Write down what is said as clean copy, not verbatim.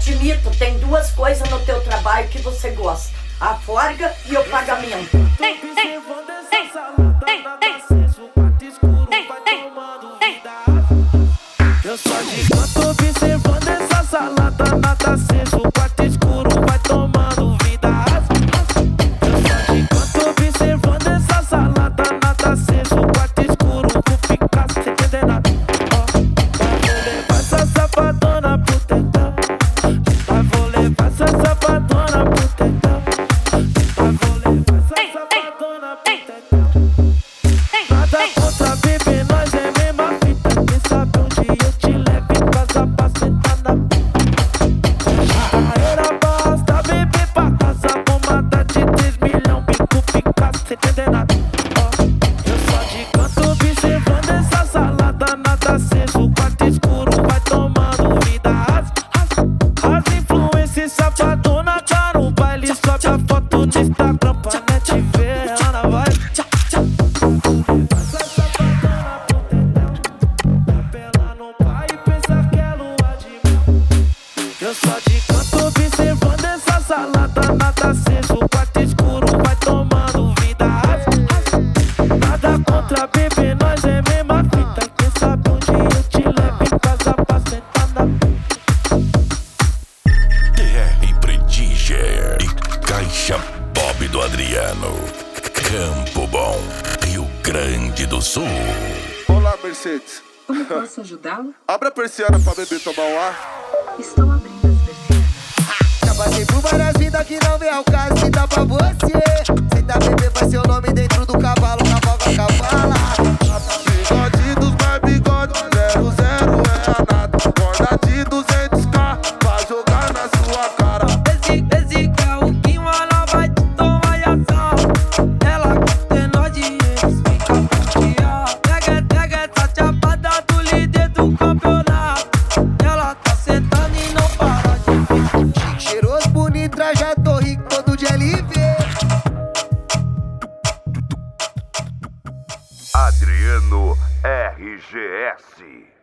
admito, tem duas coisas no teu trabalho que você gosta: a folga e o pagamento. Eu só de canto observando essa salada, nada aceso, quarto escuro, vai tomando vida. Eu só de canto observando essa salada, nada aceso, quarto escuro, vou ficar sem entender nada. Vou levar essa safadona pro tetão. Vou levar essa safadona pro tetão. Vou levar essa safadona pro tetão. Nada contra bebê, nós é mesma fita. Quem sabe um dia eu te levo em casa pra sentar na era basta bebê pra casa, bomada de 3 milhões, bico ficar sem entender nada. Eu só de canto observando essa salada, nada aceso, quarto escuro, vai tomando vida. As influências safadona tá no baile, sobe a foto no Instagram pra net ver, Ana vai. Eu só de canto observando essa salada, nada aceso, quarto escuro, vai tomando vida. Nada contra bebê, nós é mesma fita. Quem sabe um dia eu te levo em casa pra sentar na TR Prediger e Caixa Bob do Adriano. Campo Bom, Rio Grande do Sul. Olá, Mercedes. Como posso ajudá-lo? Abre a persiana pra bebê tomar um ar. Estou abrindo as persianas. Já passei por várias vidas que não vem ao caso, se dá pra você. Senta bebê, vai ser o nome dentro do cavalo, cavalga, cavala. Bigode dos mais bigode, 00 é a nada. Corda de 200k, vai jogar na sua cara. Esse carro que ela vai te tomar ação. Ela tem nós de eles, fica confiar. Pega essa chapada do líder do campeonato. Ela tá sentando e não para de vir. Chique, cheiroso, bonito, trajado, rico, todo de LV. Adriano RGS.